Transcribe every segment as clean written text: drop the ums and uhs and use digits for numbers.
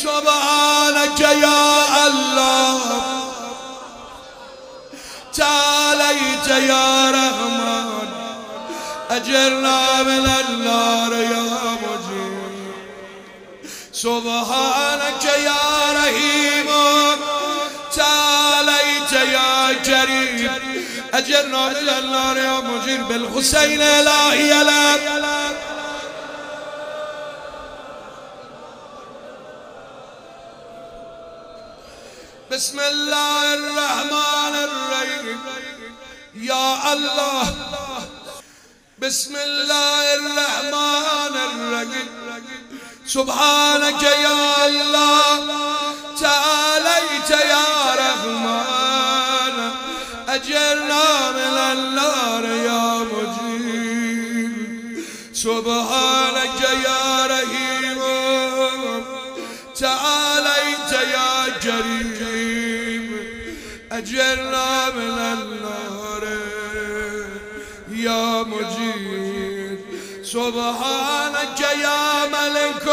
سبحانك يا الله تعاليت يا رحمن أجرنا من النار يا مجيب سبحانك يا رحيم تعاليت يا كريم أجرنا من النار يا مجير بالحسين إلهي لك بسم الله الرحمن الرحيم يا الله بسم الله الرحمن الرحيم سبحانك يا الله تعاليت يا رحمن أجرنا من النار يا مجيب سبحانك يا رحيم تعاليت يا كريم أجرنا من النار يا مجيب سبحانك يا ملك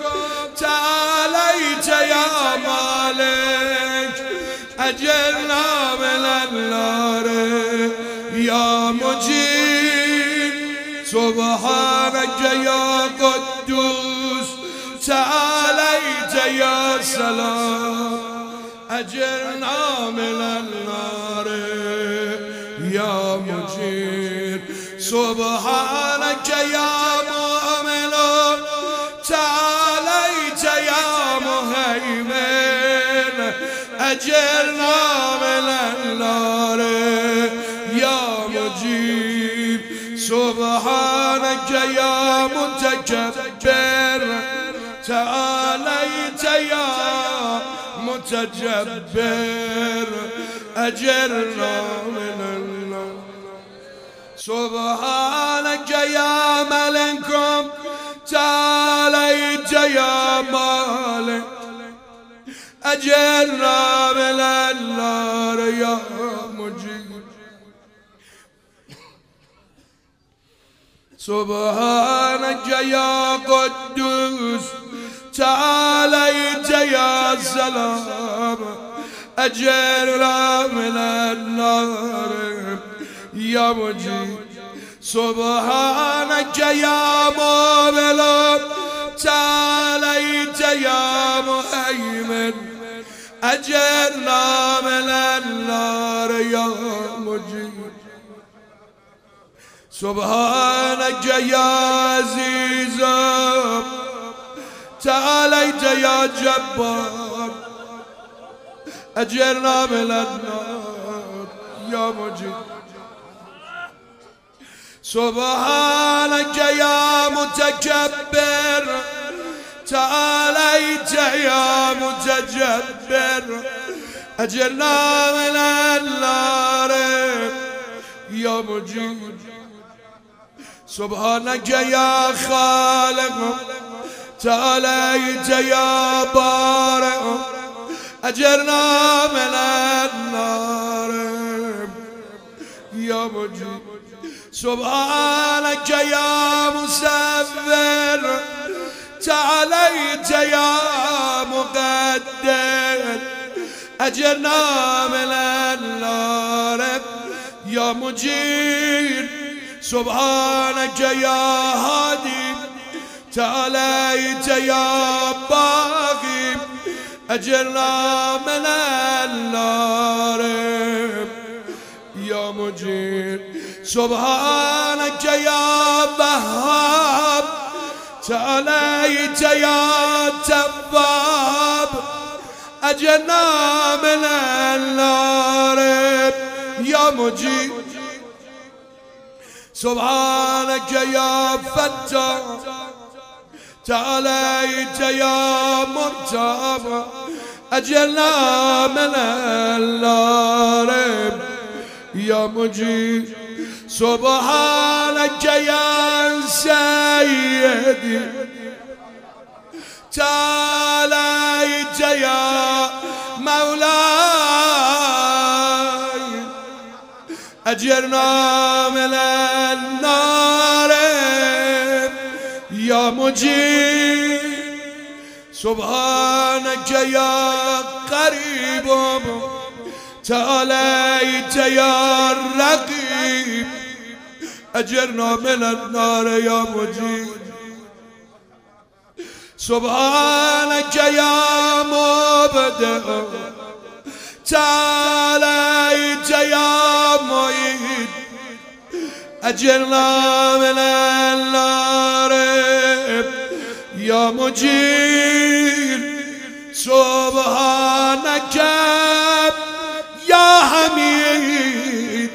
تعاليت يا مالك أجرنا من النار يا مجيب سبحانك يا قدوس تعاليت يا سلام أجرنا من النار يا مجيب سبحانك يا مؤمن تعاليت يا مهيمن أجرنا من النار يا مجيب سبحانك يا متكبر تعاليت يا متجبر أجرنا من النار سبحانك يا ملك تعاليت يا مالك أجرنا من النار يا مجيب سبحانك يا قدوس تعاليت يا سلام أجرنا من النار يا مجيب سبحانك يا مؤمن تعاليت يا مهيمن أجرنا من النار يا مجيب سبحانك يا عزيز تعاليت يا جبار أجرنا من النار يا مجيب سبحانك يا متكبر تعاليت يا متجبر أجرنا من النار يا مجيب سبحانك يا خالق تعاليت يا بارئ أجرنا من النار يا مجيب سبحانك يا مسفر تعاليت يا مقدر أجرنا من النار يا مجير سبحانك يا هادي تعاليت يا باغي أجرنا من النار يا مجير سبحانك يا وهاب تعاليت يا تواب أجرنا من النار يا مجيب سبحانك يا فتاح تعاليت يا مرتضى أجرنا من النار يا مجيب سبحانك يا سيدي تعاليت يا مولاي أجرنا من النار يا مجيب سبحانك يا قريب تعاليت يا رقيب أجرنا من النار يا مجيب سبحانك يا مبدع تعاليت يا معيد أجرنا من النار يا مجير سبحانك يا حميد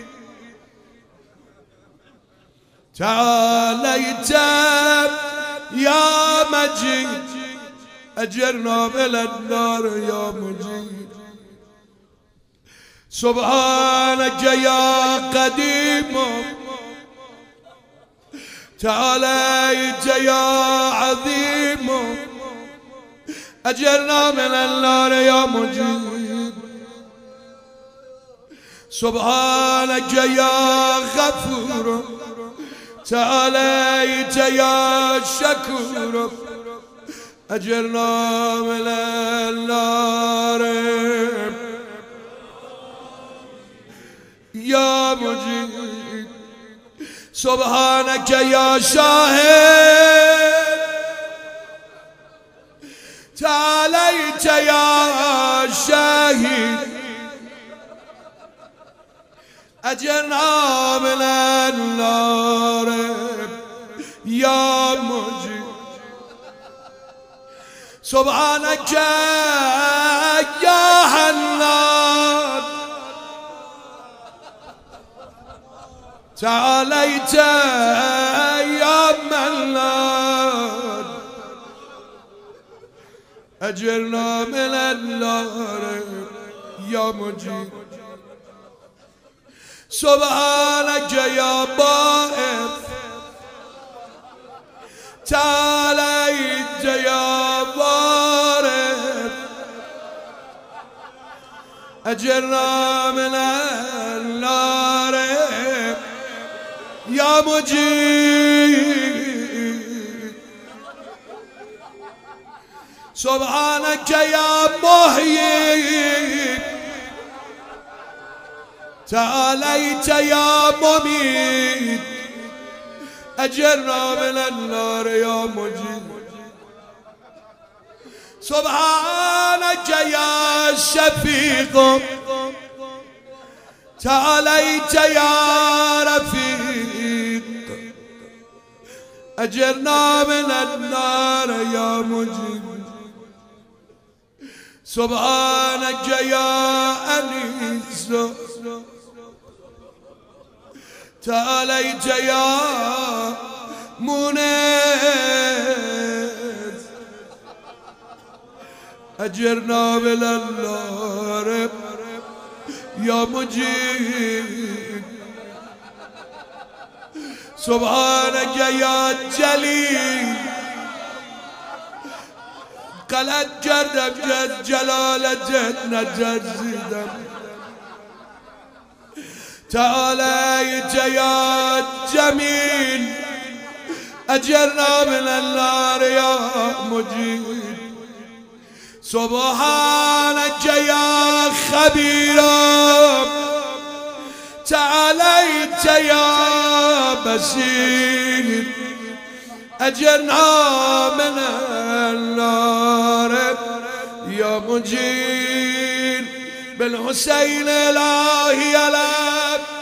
تعاليت يا مجيد أجرنا من النار يا مجيد سبحانك يا قديم تعاليت يا عظيم أجرنا من النار يا مجيب سبحانك يا غفور تعاليت يا شكور أجرنا من النار يا مجيب سبحانك يا شاهد تعاليت يا شاهد أجرنا من النار يا مجيب سبحانك يا حنان تعاليت يا منان أجرنا من النار يا مجيب سبحانك يا بائف تعاليت يا بارف أجرنا من النار يا مجيب سبحانك يا محيي تعاليت يا مميت أجرنا من النار يا مجيب سبحانك يا شفيق تعاليت يا رفيق أجرنا من النار يا مجيب سبحانك يا أنيس تعاليت يا منيس أجرنا من النار يا مجيب سبحانك يا جليل قلت جردم جد جلالة جدنا جد زيدم تعاليت يا جميل أجرنا من النار يا مجيب سبحانك يا خبير تعاليت يا بشير أجرنا من النار يا مجير بالحسين إلهي لك